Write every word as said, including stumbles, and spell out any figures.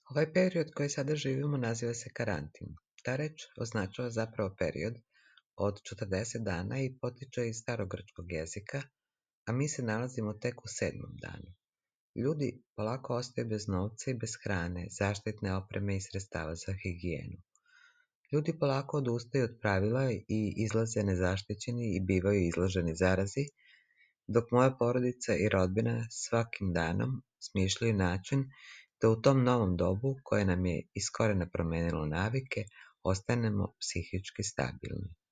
Ovaj period koji sada živimo naziva se karantin. Ta reč označava zapravo period od četrdeset dana i potiče iz starogrčkog jezika, a mi se nalazimo tek u sedmom danu. Ljudi polako ostaju bez novca i bez hrane, zaštitne opreme i sredstava za higijenu. Ljudi polako odustaju od pravila i izlaze nezaštićeni i bivaju izloženi zarazi, dok moja porodica i rodbina svakim danom smišljaju način da u tom novom dobu, koje nam je iz korena promenilo navike, ostanemo psihički stabilni.